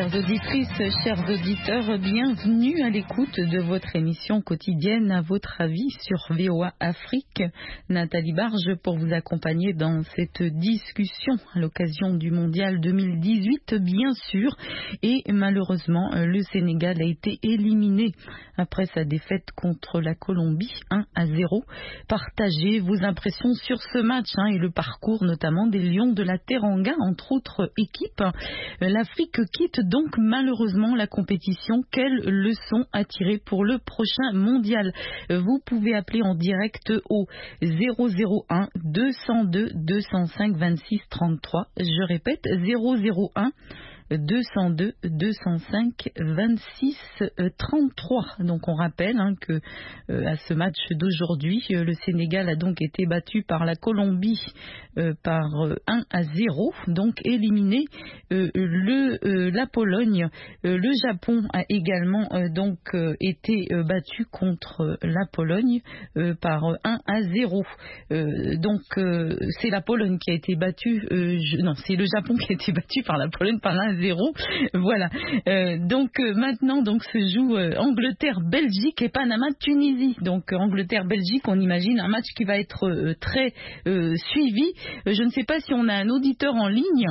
Chères auditrices, chers auditeurs, bienvenue à l'écoute de votre émission quotidienne À votre avis sur VOA Afrique. Nathalie Barge pour vous accompagner dans cette discussion à l'occasion du Mondial 2018, bien sûr. Et malheureusement, le Sénégal a été éliminé après sa défaite contre la Colombie 1-0. Partagez vos impressions sur ce match et le parcours notamment des Lions de la Teranga, entre autres équipes. L'Afrique quitte donc malheureusement la compétition. Quelles leçons à tirer pour le prochain mondial? Vous pouvez appeler en direct au 001 202 205 26 33. Je répète, 001 202 205 26 33. Donc on rappelle que à ce match d'aujourd'hui, le Sénégal a donc été battu par la Colombie par 1-0, donc éliminé la Pologne. Le Japon a également donc été battu contre la Pologne par 1-0. Donc c'est la Pologne qui a été battue. Non, c'est le Japon qui a été battu par la Pologne par 1-0. Voilà. Donc maintenant se joue Angleterre-Belgique et Panama-Tunisie. Donc Angleterre-Belgique, on imagine un match qui va être très suivi. Je ne sais pas si on a un auditeur en ligne.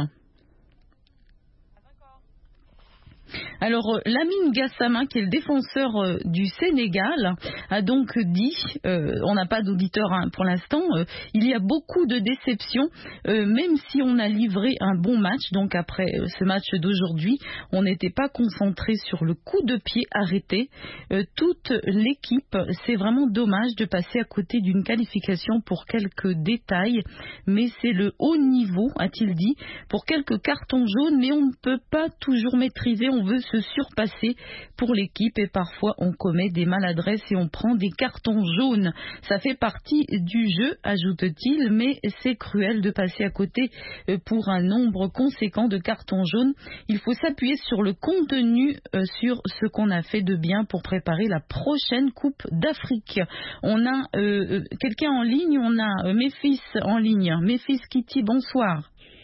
Alors, Lamine Gassama, qui est le défenseur du Sénégal, a donc dit, on n'a pas d'auditeur pour l'instant, il y a beaucoup de déceptions, même si on a livré un bon match. Donc après ce match d'aujourd'hui, on n'était pas concentré sur le coup de pied arrêté. Toute l'équipe, c'est vraiment dommage de passer à côté d'une qualification pour quelques détails, mais c'est le haut niveau, a-t-il dit, pour quelques cartons jaunes, mais on ne peut pas toujours maîtriser. On veut se surpasser pour l'équipe et parfois on commet des maladresses et on prend des cartons jaunes. Ça fait partie du jeu, ajoute-t-il, mais c'est cruel de passer à côté pour un nombre conséquent de cartons jaunes. Il faut s'appuyer sur le contenu, sur ce qu'on a fait de bien pour préparer la prochaine Coupe d'Afrique. On a quelqu'un en ligne, on a Méphis en ligne. Méphis Kitty, bonsoir.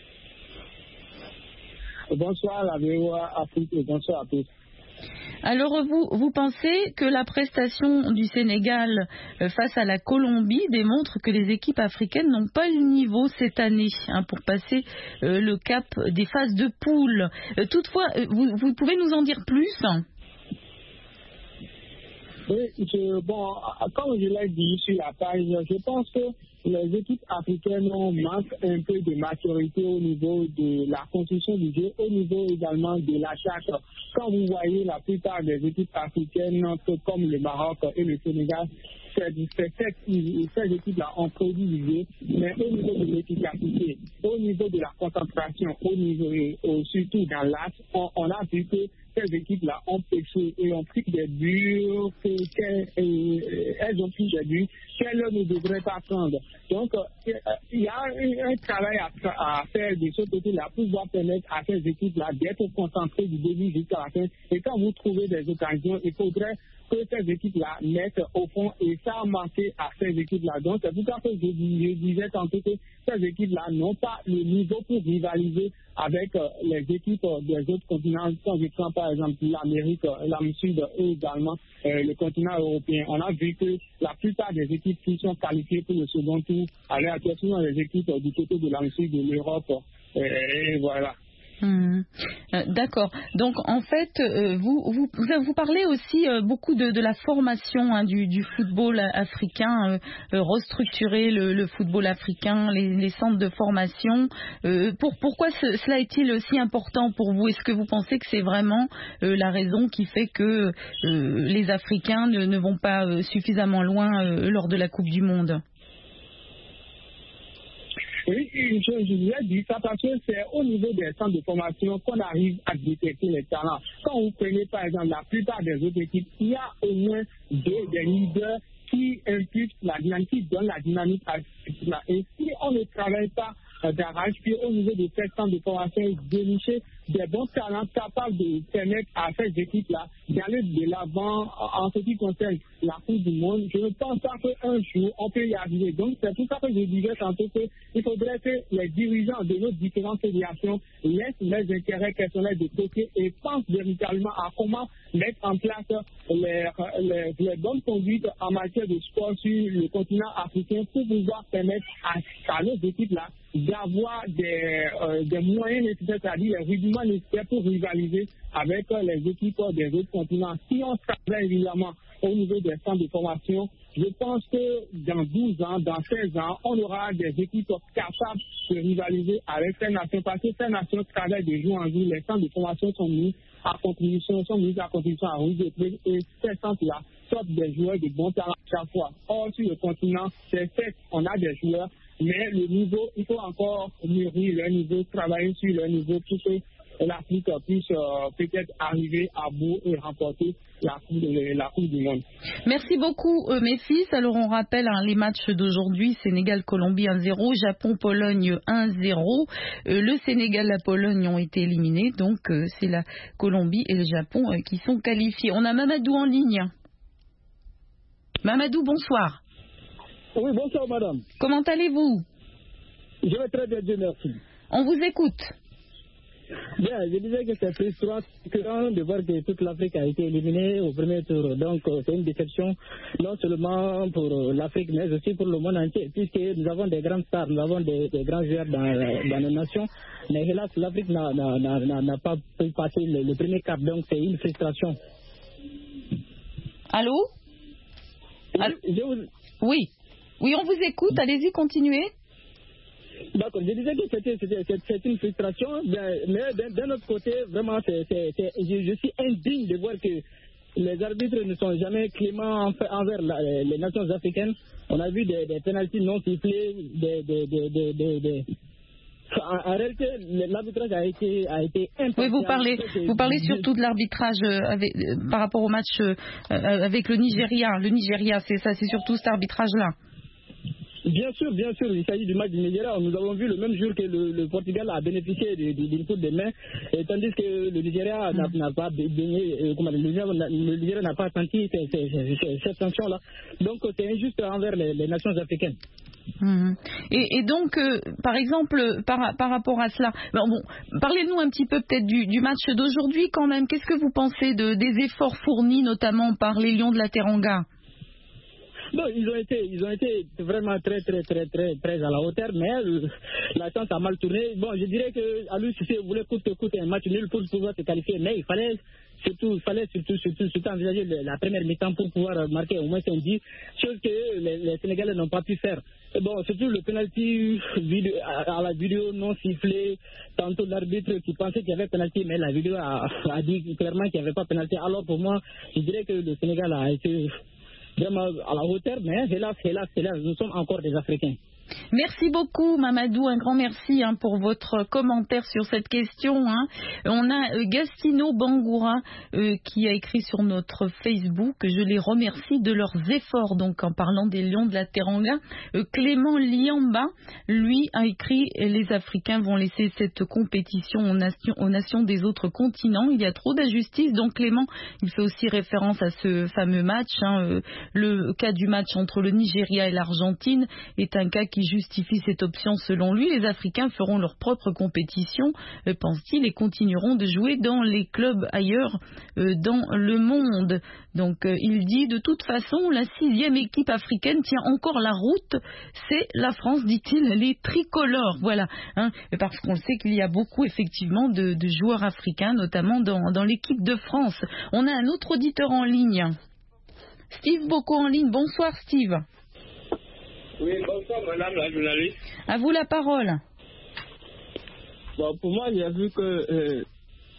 Bonsoir la VOA Afrique et bonsoir à tous. Alors vous pensez que la prestation du Sénégal face à la Colombie démontre que les équipes africaines n'ont pas le niveau cette année pour passer le cap des phases de poule. Toutefois, vous pouvez nous en dire plus? Oui, comme je l'ai dit sur la page, je pense que les équipes africaines manquent un peu de maturité au niveau de la construction du jeu, au niveau également de l'attaque. Quand vous voyez la plupart des équipes africaines, comme le Maroc et le Sénégal, ces équipes-là ont produit du jeu, mais au niveau de l'efficacité, au niveau de la concentration, au niveau surtout dans l'axe, on a vu que ces équipes-là ont péché et ont pris des buts, elles ont pris des buts qu'elles ne devraient pas prendre. Donc, il y a un travail à faire de ce côté-là pour pouvoir permettre à ces équipes-là d'être concentrées du début jusqu'à la fin. Et quand vous trouvez des occasions, il faudrait que ces équipes-là mettent au fond, et ça a manqué à ces équipes-là. Donc, c'est pour ça que je disais tantôt que ces équipes-là n'ont pas le niveau pour rivaliser avec les équipes des autres continents. Quand je prends par exemple l'Amérique, l'Amérique Sud et également le continent européen, on a vu que la plupart des équipes qui sont qualifiées pour le second tour, à l'heure actuelle, sont les équipes du côté de l'Amérique Sud, de l'Europe, et voilà. D'accord. Donc en fait, vous parlez aussi beaucoup de la formation du football africain, restructurer le football africain, les centres de formation. Pourquoi cela est-il si important pour vous? Est-ce que vous pensez que c'est vraiment la raison qui fait que les Africains ne vont pas suffisamment loin lors de la Coupe du Monde? Oui, je vous ai dit ça parce que c'est au niveau des centres de formation qu'on arrive à détecter les talents. Quand vous prenez par exemple la plupart des autres équipes, il y a au moins des leaders qui impulsent la dynamique, qui donnent la dynamique à cette équipe-là. Et si on ne travaille pas d'arrache-pied au niveau des centres de formation dénichés, des bons talents capables de permettre à ces équipes-là d'aller de l'avant en ce qui concerne la Coupe du Monde. Je ne pense pas qu'un jour, on peut y arriver. Donc, c'est tout ça que je disais tantôt qu'il faudrait que les dirigeants de nos différentes fédérations laissent leurs intérêts personnels de côté et pensent véritablement à comment mettre en place les bonnes conduites en matière de sport sur le continent africain pour pouvoir permettre à nos équipes-là d'avoir des moyens nécessaires, c'est-à-dire les rudiments nécessaires pour rivaliser avec les équipes des autres continents. Si on travaille évidemment au niveau des centres de formation, je pense que dans 12 ans, dans 16 ans, on aura des équipes capables de rivaliser avec ces nations, parce que ces nations travaillent de jour en jour, les centres de formation sont mis à contribution, à rouge et ces centres-là sortent des joueurs de bon talent à chaque fois. Or, sur le continent, c'est fait, on a des joueurs, mais le niveau, il faut encore mûrir leur niveau, travailler sur leur niveau pour que l'Afrique puisse peut-être arriver à bout et remporter la Coupe du Monde. Merci beaucoup, Méphis. Alors, on rappelle les matchs d'aujourd'hui. Sénégal-Colombie 1-0, Japon-Pologne 1-0. Le Sénégal et la Pologne ont été éliminés. Donc, c'est la Colombie et le Japon qui sont qualifiés. On a Mamadou en ligne. Mamadou, bonsoir. Oui, bonsoir, madame. Comment allez-vous? Je vais très bien, Dieu merci. On vous écoute. Bien, je disais que c'est frustrant de voir que toute l'Afrique a été éliminée au premier tour. Donc, c'est une déception, non seulement pour l'Afrique, mais aussi pour le monde entier, puisque nous avons des grandes stars, nous avons des grands joueurs dans nos nations. Mais hélas, l'Afrique n'a pas pu passer le premier cap. Donc, c'est une frustration. Allô? Oui. Oui, on vous écoute. Allez-y, continuez. D'accord, je disais que c'est une frustration, mais d'un autre côté, vraiment, je suis indigne de voir que les arbitres ne sont jamais cléments envers les nations africaines. On a vu des pénaltys non sifflés, en réalité, l'arbitrage a été impartial. Oui, vous parlez surtout de l'arbitrage par rapport au match avec le Nigeria. Le Nigeria, c'est surtout cet arbitrage-là. Bien sûr, il s'agit du match du Nigeria. Nous avons vu le même jour que le Portugal a bénéficié d'une coupe de main, tandis que le Nigeria n'a pas baigné, le Nigeria n'a pas senti cette sanction-là. Donc c'est injuste envers les nations africaines. Et donc, par exemple, par rapport à cela, parlez-nous un petit peu peut-être du match d'aujourd'hui quand même. Qu'est-ce que vous pensez des efforts fournis notamment par les Lions de la Teranga? Non, ils ont été vraiment très à la hauteur, mais la chance a mal tourné. Bon, je dirais que Aliou Cissé voulait coûte que coûte un match nul pour pouvoir se qualifier, mais il fallait surtout envisager la première mi-temps pour pouvoir marquer au moins un 10, chose que les Sénégalais n'ont pas pu faire. Et bon, surtout le penalty à la vidéo non sifflée, tantôt l'arbitre qui pensait qu'il y avait penalty, mais la vidéo a dit clairement qu'il n'y avait pas penalty. Alors pour moi, je dirais que le Sénégal a été vraiment à la hauteur, mais hélas, nous sommes encore des Africains. Merci beaucoup Mamadou, un grand merci pour votre commentaire sur cette question. On a Gastino Bangoura qui a écrit sur notre Facebook, je les remercie de leurs efforts, donc en parlant des Lions de la Teranga. Clément Liamba, lui, a écrit les Africains vont laisser cette compétition aux nations des autres continents, il y a trop d'injustice. Donc Clément, il fait aussi référence à ce fameux match, le cas du match entre le Nigeria et l'Argentine est un cas qui justifie cette option selon lui. Les Africains feront leur propre compétition, pense-t-il, et continueront de jouer dans les clubs ailleurs dans le monde. Donc il dit de toute façon la 6e équipe africaine tient encore la route, c'est la France, dit-il, les tricolores, voilà, parce qu'on sait qu'il y a beaucoup effectivement de joueurs africains, notamment dans l'équipe de France. On a un autre auditeur en ligne, Steve Boko en ligne. Bonsoir Steve. Oui, bonsoir madame la journaliste. À vous la parole. Bon, pour moi, j'ai vu que...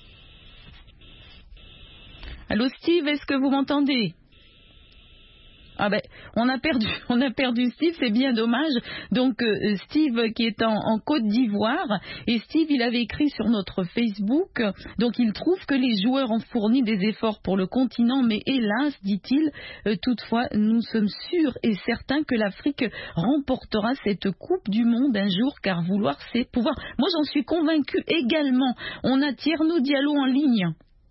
Allô Steve, est-ce que vous m'entendez? Ah ben, on a perdu Steve, c'est bien dommage. Donc Steve qui est en Côte d'Ivoire, et Steve il avait écrit sur notre Facebook, donc il trouve que les joueurs ont fourni des efforts pour le continent, mais hélas, dit-il, toutefois nous sommes sûrs et certains que l'Afrique remportera cette Coupe du Monde un jour, car vouloir c'est pouvoir. Moi j'en suis convaincu également. On a Thierno Diallo en ligne.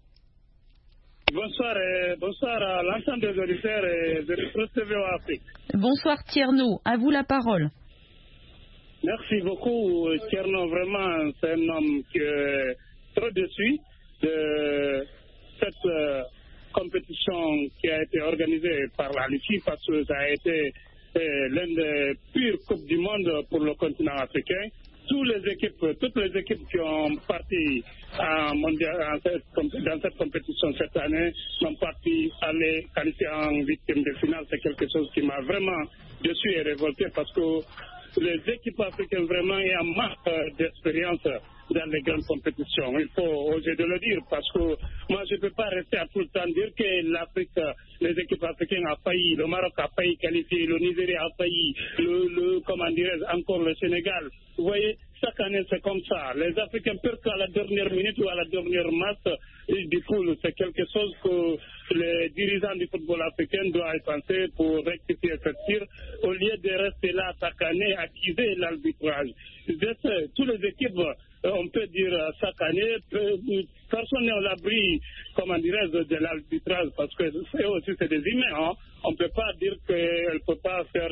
Bonsoir à l'ensemble des auditeurs de VOA Afrique. Bonsoir Thierno, à vous la parole. Merci beaucoup Thierno, vraiment c'est un homme qui est trop déçu de cette compétition qui a été organisée par la Russie, parce que ça a été l'une des pires Coupes du monde pour le continent africain. Toutes les équipes qui ont parti dans cette compétition cette année sont partis aller qualifier en huitième de finale. C'est quelque chose qui m'a vraiment déçu et révolté, parce que les équipes africaines vraiment ont un manque d'expérience dans les grandes compétitions. Il faut oser de le dire, parce que moi je ne peux pas rester à tout le temps dire que l'Afrique, les équipes africaines ont failli, le Maroc a failli qualifier, le Nigeria a failli, comment dirais-je, encore le Sénégal. Vous voyez, chaque année c'est comme ça. Les Africains perdent qu'à la dernière minute ou à la dernière masse. Et du coup, c'est quelque chose que les dirigeants du football africain doivent penser pour rectifier cette tir, au lieu de rester là chaque année à accuser l'arbitrage. Toutes les équipes, on peut dire chaque année, personne n'est à l'abri, comment dirais-je, de l'arbitrage, parce que c'est des humains. Hein. On ne peut pas dire qu'elle ne peut pas faire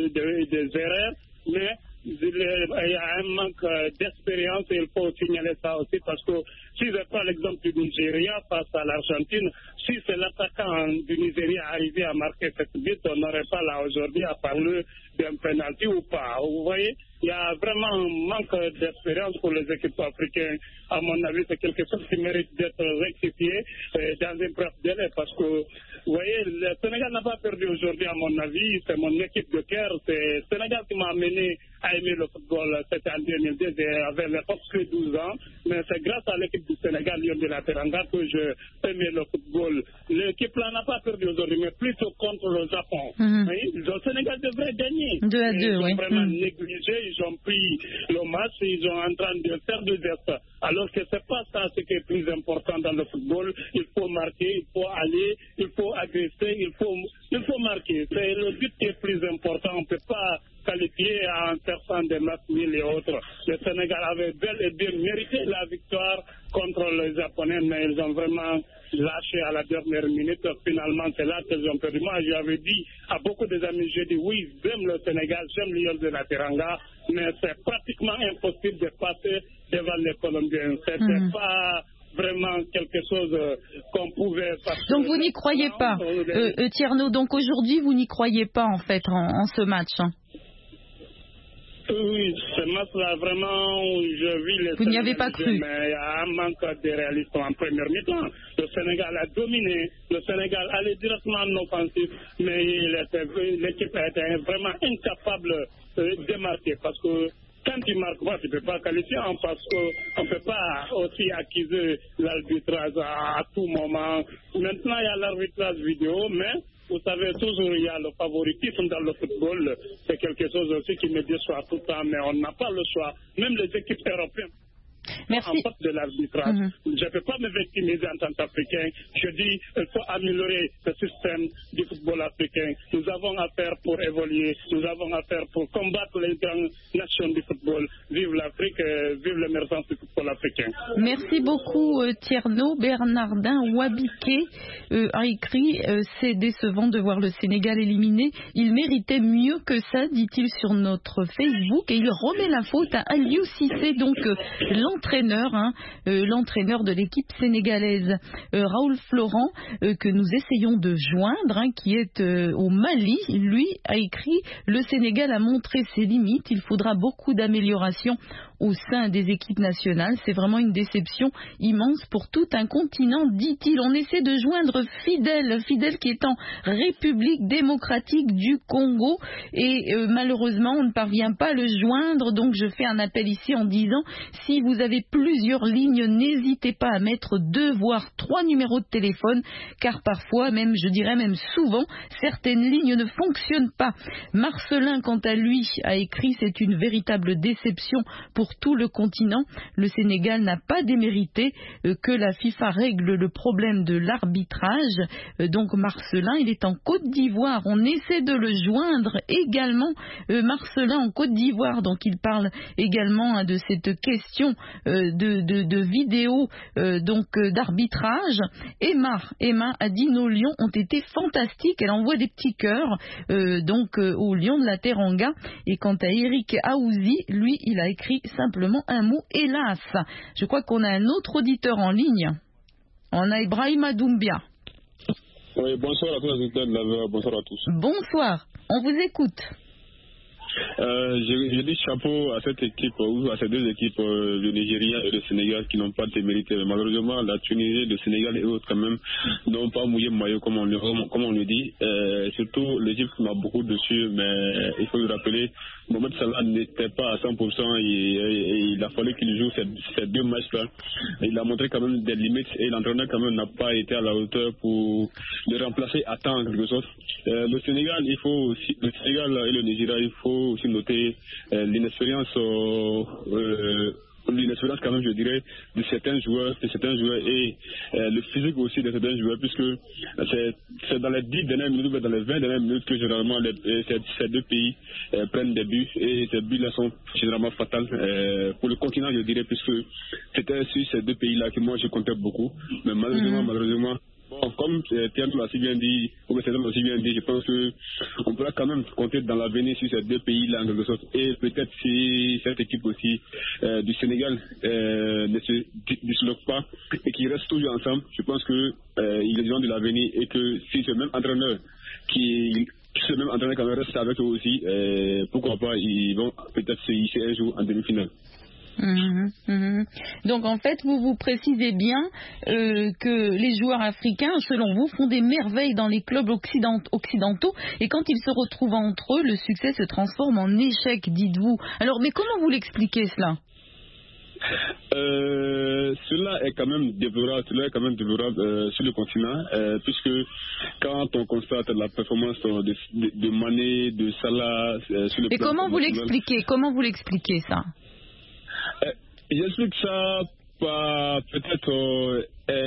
des erreurs, mais il y a un manque d'expérience, et il faut signaler ça aussi, parce que si je prends l'exemple du Nigeria face à l'Argentine, si c'est l'attaquant du Nigeria arrivé à marquer cette but, on n'aurait pas là aujourd'hui à parler d'un penalty ou pas. Vous voyez, il y a vraiment un manque d'expérience pour les équipes africaines. À mon avis, c'est quelque chose qui mérite d'être rectifié dans un bref délai, parce que, vous voyez, le Sénégal n'a pas perdu aujourd'hui, à mon avis. C'est mon équipe de cœur. C'est le Sénégal qui m'a amené à aimer le football. C'était en 2002, j'avais l'époque que 12 ans. Mais c'est grâce à l'équipe du Sénégal, Lyon de la Teranga, que je aimais le football. L'équipe là n'a pas perdu aujourd'hui, mais plutôt contre le Japon. Le Sénégal devrait gagner. 2-2, ils ont oui. vraiment négligé, ils ont pris le match, ils sont en train de faire des gestes. Alors que c'est pas ça ce qui est plus important dans le football. Il faut marquer, il faut aller, il faut agresser, il faut marquer. C'est le but qui est plus important. On ne peut pas qualifier en cherchant des matchs nuls et autres. Le Sénégal avait bel et bien mérité la victoire contre les Japonais, mais ils ont vraiment lâché à la dernière minute. Finalement, c'est là qu'ils ont perdu. Moi, j'avais dit à beaucoup des amis, j'ai dit oui, j'aime le Sénégal, j'aime l'Union de la Teranga, mais c'est pratiquement impossible de passer devant les Colombiens. C'était pas vraiment quelque chose qu'on pouvait passer. Donc vous n'y croyez pas, Thierno. Donc aujourd'hui, vous n'y croyez pas en fait en ce match. Hein. Oui, ce match-là, vraiment, je vis les. Vous n'y avez pas cru. Mais il y a un manque de réalisme en première mi-temps. Le Sénégal a dominé. Le Sénégal allait directement en offensif, mais l'équipe a été vraiment incapable de marquer, parce que quand tu ne marques pas, tu ne peux pas qualifier, parce qu'on ne peut pas aussi accuser l'arbitrage à tout moment. Maintenant, il y a l'arbitrage vidéo, mais vous savez, toujours il y a le favoritisme dans le football. C'est quelque chose aussi qui me déçoit tout le temps, mais on n'a pas le choix. Même les équipes européennes. Merci. En face de l'arbitrage. Je ne peux pas me victimiser en tant qu'Africain. Je dis qu'il faut améliorer le système du football africain. Nous avons à faire pour évoluer. Nous avons à faire pour combattre les grandes nations du football. Vive l'Afrique, vive l'émergence du football africain. Merci beaucoup Thierno. Bernardin Wabike a écrit c'est décevant de voir le Sénégal éliminé. Il méritait mieux que ça, dit-il sur notre Facebook, et il remet la faute à Aliou Cissé, donc l'entraîneur de l'équipe sénégalaise. Raoul Florent, que nous essayons de joindre, qui est au Mali, lui a écrit: le Sénégal a montré ses limites, il faudra beaucoup d'amélioration au sein des équipes nationales. C'est vraiment une déception immense pour tout un continent, dit-il. On essaie de joindre Fidel qui est en République démocratique du Congo et malheureusement on ne parvient pas à le joindre. Donc je fais un appel ici en disant, si vous avez plusieurs lignes, n'hésitez pas à mettre 2 voire 3 numéros de téléphone, car parfois, même je dirais même souvent, certaines lignes ne fonctionnent pas. Marcelin, quant à lui, a écrit: c'est une véritable déception pour tout le continent. Le Sénégal n'a pas démérité que la FIFA règle le problème de l'arbitrage. Donc Marcelin, il est en Côte d'Ivoire. On essaie de le joindre également, Marcelin en Côte d'Ivoire. Donc il parle également de cette question de vidéo d'arbitrage. Emma a dit: nos lions ont été fantastiques. Elle envoie des petits cœurs aux lions de la Teranga. Et quant à Eric Aouzi, lui, il a écrit simplement un mot: hélas. Je crois qu'on a un autre auditeur en ligne. On a Ibrahima Doumbia. Oui, bonsoir à tous, bonsoir à tous. Bonsoir, on vous écoute. Je dis chapeau à cette équipe, ou à ces 2 équipes, le Nigeria et le Sénégal, qui n'ont pas démérité. Malheureusement, la Tunisie, le Sénégal et autres, quand même, n'ont pas mouillé le maillot, comme on le dit. Surtout, l'Égypte m'a beaucoup dessus, mais il faut le rappeler, Mohamed Salah n'était pas à 100% et il a fallu qu'il joue ces 2 matchs-là. Il a montré quand même des limites et l'entraîneur, quand même, n'a pas été à la hauteur pour le remplacer à temps, en quelque sorte. Le Sénégal et le Nigeria, il faut aussi noter l'inexpérience quand même, je dirais, de certains joueurs et le physique aussi de certains joueurs, puisque c'est dans les 10 dernières minutes, dans les 20 dernières minutes que généralement ces 2 pays prennent des buts, et ces buts-là sont généralement fatals pour le continent, je dirais, puisque c'était sur ces 2 pays-là que moi je comptais beaucoup, mais malheureusement, bon, comme Pierre l'a si bien dit, ou Cédric l'a si bien dit, je pense qu'on pourra quand même compter dans l'avenir sur ces 2 pays-là, en quelque sorte. Et peut-être si cette équipe aussi du Sénégal ne se disloque pas et qu'ils restent toujours ensemble, je pense qu'ils ont de l'avenir, et que si ce même entraîneur quand même reste avec eux aussi, pourquoi pas, ils vont peut-être se hisser un jour en demi-finale. Donc en fait, vous précisez bien que les joueurs africains, selon vous, font des merveilles dans les clubs occidentaux, et quand ils se retrouvent entre eux, le succès se transforme en échec, dites-vous. Alors, mais comment vous l'expliquez cela? Cela est quand même déplorable sur le continent, puisque quand on constate la performance de Mané, de Salah sur le plan. Et comment vous l'expliquez ça? J'explique ça par peut-être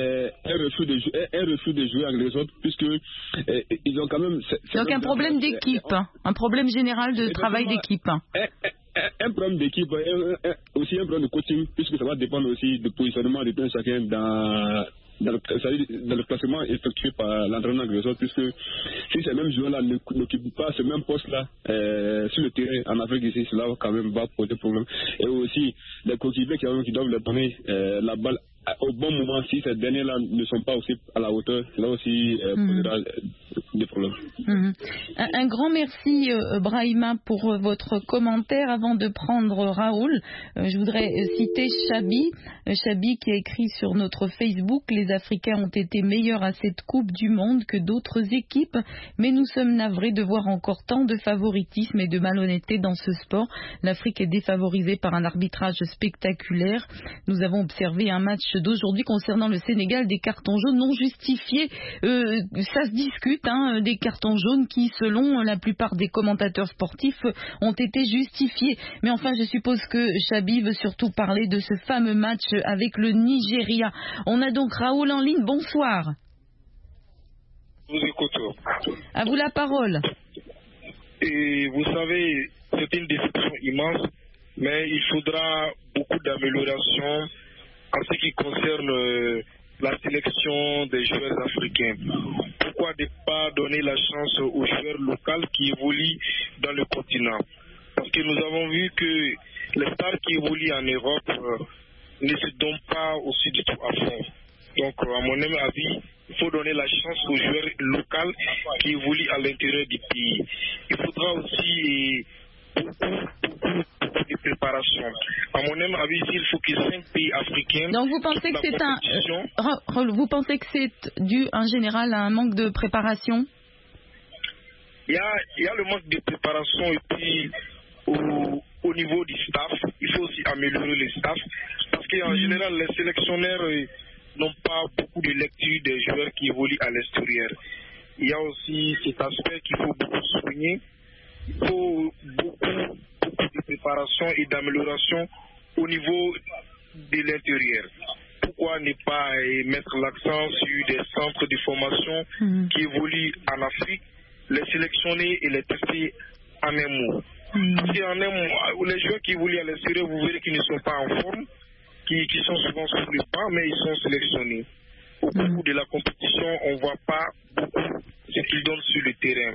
un refus de jouer avec les autres, puisque ils ont quand même... Donc un problème d'équipe, un problème général de travail d'équipe. Un problème d'équipe, aussi un problème de coaching, puisque ça va dépendre aussi du positionnement de tout chacun dans le placement effectué par l'entraîneur, puisque si ces mêmes joueurs-là n'occupent pas ce même poste-là sur le terrain en Afrique ici, cela quand même va poser problème. Et aussi les coéquipiers qui doivent leur donner la balle au bon moment, si ces derniers-là ne sont pas aussi à la hauteur, cela aussi posera des problèmes. Un grand merci, Brahima, pour votre commentaire. Avant de prendre Raoul, je voudrais citer Chabi qui a écrit sur notre Facebook: les Africains ont été meilleurs à cette Coupe du Monde que d'autres équipes, mais nous sommes navrés de voir encore tant de favoritisme et de malhonnêteté dans ce sport. L'Afrique est défavorisée par un arbitrage spectaculaire. Nous avons observé un match d'aujourd'hui concernant le Sénégal, des cartons jaunes non justifiés. Ça se discute, des cartons jaunes qui, selon la plupart des commentateurs sportifs, ont été justifiés. Mais enfin, je suppose que Chabi veut surtout parler de ce fameux match avec le Nigeria. On a donc Raoul en ligne. Bonsoir. Vous écoutez. À vous la parole. Et vous savez, c'est une déception immense, mais il faudra beaucoup d'améliorations en ce qui concerne la sélection des joueurs africains. Pourquoi ne pas donner la chance aux joueurs locaux qui évoluent dans le continent? Parce que nous avons vu que les stars qui évoluent en Europe ne se donnent pas aussi du tout à fond. Donc, à mon avis, il faut donner la chance aux joueurs locaux qui évoluent à l'intérieur du pays. Il faudra aussi beaucoup de préparation. À mon avis, il faut que 5 pays africains... Donc vous pensez que c'est vous pensez que c'est dû en général à un manque de préparation? Il y a le manque de préparation et puis au niveau du staff, il faut aussi améliorer le staff parce qu'en général, les sélectionneurs n'ont pas beaucoup de lecture des joueurs qui évoluent à l'extérieur. Il y a aussi cet aspect qu'il faut beaucoup souligner. Il faut beaucoup de préparation et d'amélioration au niveau de l'intérieur. Pourquoi ne pas mettre l'accent sur des centres de formation qui évoluent en Afrique, les sélectionner et les tester en un mot. Parce qu'en un mot, les joueurs qui évoluent à l'extérieur, vous verrez qu'ils ne sont pas en forme, qui sont souvent sur le banc, mais ils sont sélectionnés. Au cours de la compétition, on ne voit pas beaucoup ce qu'ils donnent sur le terrain.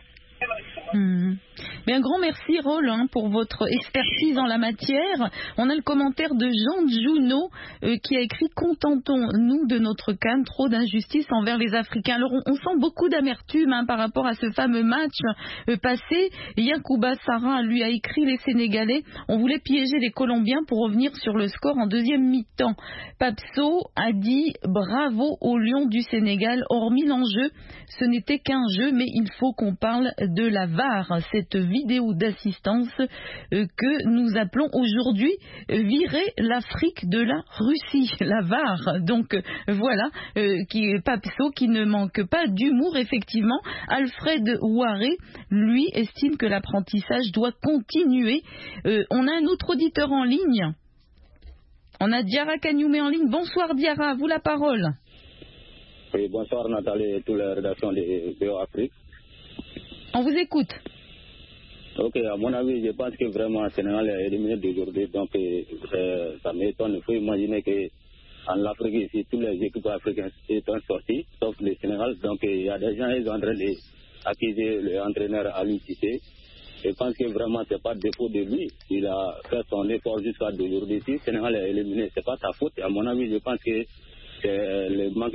Mais un grand merci Rol pour votre expertise en la matière. On a le commentaire de Jean Juno qui a écrit: contentons-nous de notre CAN, trop d'injustice envers les Africains. Alors on sent beaucoup d'amertume par rapport à ce fameux match passé. Yacouba Sarra lui a écrit: les Sénégalais, on voulait piéger les Colombiens pour revenir sur le score en deuxième mi-temps. Papso a dit bravo aux Lions du Sénégal, hormis l'enjeu, ce n'était qu'un jeu, mais il faut qu'on parle de la VAR, cette vidéo d'assistance que nous appelons aujourd'hui virer l'Afrique de la Russie, la VAR. Donc voilà, Papso qui ne manque pas d'humour effectivement. Alfred Ouaré, lui, estime que l'apprentissage doit continuer. On a un autre auditeur en ligne. On a Diarra Kagnoumé en ligne. Bonsoir Diarra, à vous la parole. Oui, bonsoir Nathalie et toute la rédaction de VOA Afrique. On vous écoute. Ok, à mon avis, je pense que vraiment le Sénégal est éliminé d'aujourd'hui, donc ça m'étonne. Il faut imaginer qu'en Afrique, ici, toutes les équipes africaines sont sorties, sauf le Sénégal. Donc il y a des gens qui sont en train d'accuser l'entraîneur à l'UTC. Je pense que vraiment, ce n'est pas défaut de lui. Il a fait son effort jusqu'à d'aujourd'hui. Si le Sénégal est éliminé, ce n'est pas sa faute. À mon avis, je pense que c'est le manque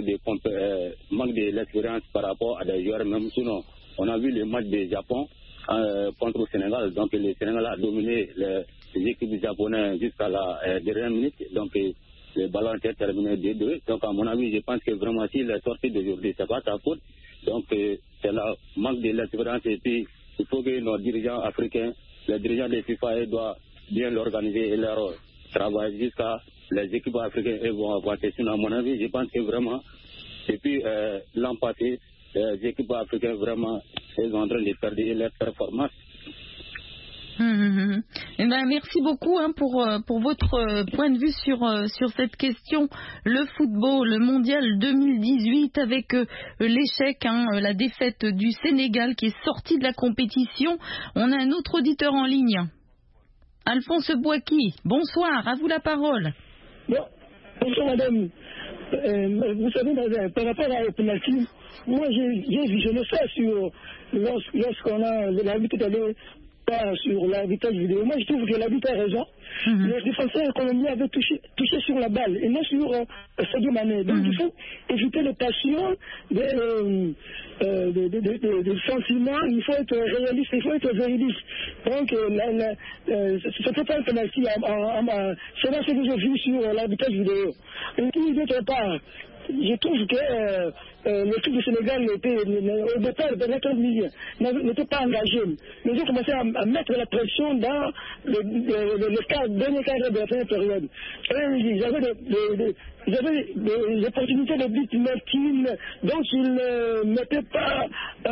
de l'expérience par rapport à des joueurs, même sinon. On a vu le match du Japon contre le Sénégal. Donc le Sénégal a dominé les équipes japonaises jusqu'à la dernière minute. Donc le ballon était terminé 2-2. Donc à mon avis, je pense que vraiment s'il est sorti d'aujourd'hui, ce n'est pas sa faute. Donc c'est le manque de l'expérience. Et puis il faut que nos dirigeants africains, les dirigeants des FIFA doivent bien l'organiser et leur travail jusqu'à les équipes africaines vont avancer. Sinon à mon avis, je pense que vraiment, depuis l'an passé, les équipes africaines vraiment elles sont en train de perdre leur performance. Eh ben, merci beaucoup pour votre point de vue sur cette question. Le football, le mondial 2018 avec l'échec, la défaite du Sénégal qui est sorti de la compétition. On a un autre auditeur en ligne. Alphonse Bouaki, bonsoir, à vous la parole. Bonsoir madame. Vous savez, par rapport à penalty, moi j'ai visionné ça lorsqu'on a l'arbitre d'aller pas sur l'arbitrage vidéo. Moi je trouve que l'arbitre a raison. Le défenseur colombien avait touché sur la balle et non sur Sadio Mané. Donc il faut éviter les passions des sentiments. Il faut être réaliste, il faut être véridique. Donc c'était pas un penalty selon ce que j'ai vu sur l'arbitrage vidéo. Et puis d'autre part, je trouve que l'équipe du Sénégal au départ de notre milieu n'était pas engagée. Ils ont commencé à mettre la pression dans le dernier cadre de la première période. Ils avaient des opportunités de but dont ils ne mettaient pas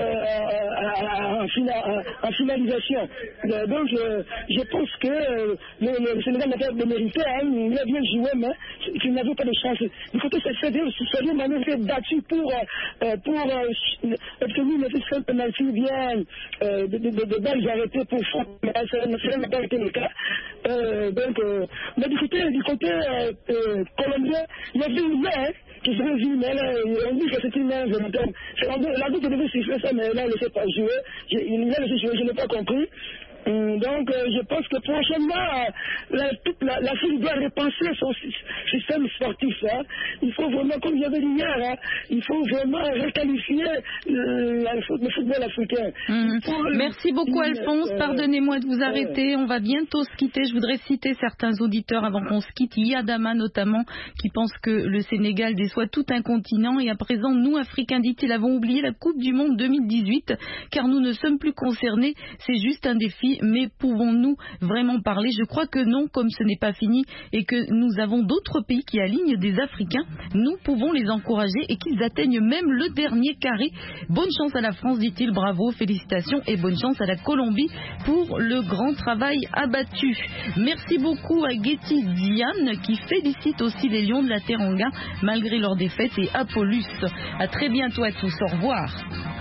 en finalisation. Donc je pense que le Sénégal n'a pas de mérité. Il a bien joué, mais qu'il n'avait pas de chance. Il faut que Sadio Mané soit battu pour obtenir le fiscal penalty bien de balles arrêtées pour fond. Ça n'a pas été le cas. Mais du côté colombien, il y avait une main qui serait vue, mais là, on dit que c'est une main volontaire. L'arbitre devait siffler ça, mais là, il ne sait pas jouer. Il a laissé jouer, je n'ai pas compris. Donc, je pense que prochainement, l'Afrique doit repenser son système sportif. Hein. Il faut vraiment, comme j'avais dit hier, il faut vraiment requalifier le football africain. Merci beaucoup, Alphonse. Pardonnez-moi de vous arrêter. On va bientôt se quitter. Je voudrais citer certains auditeurs avant qu'on se quitte. Yadama notamment, qui pense que le Sénégal déçoit tout un continent. Et à présent, nous, Africains, dit-il, avons oublié la Coupe du Monde 2018, car nous ne sommes plus concernés. C'est juste un défi. Mais pouvons-nous vraiment parler? Je crois que non, comme ce n'est pas fini et que nous avons d'autres pays qui alignent des Africains, nous pouvons les encourager et qu'ils atteignent même le dernier carré. Bonne chance à la France, dit-il, bravo, félicitations et bonne chance à la Colombie pour le grand travail abattu. Merci beaucoup à Getty Diane qui félicite aussi les Lions de la Teranga malgré leur défaite et Apollus. À très bientôt à tous, au revoir.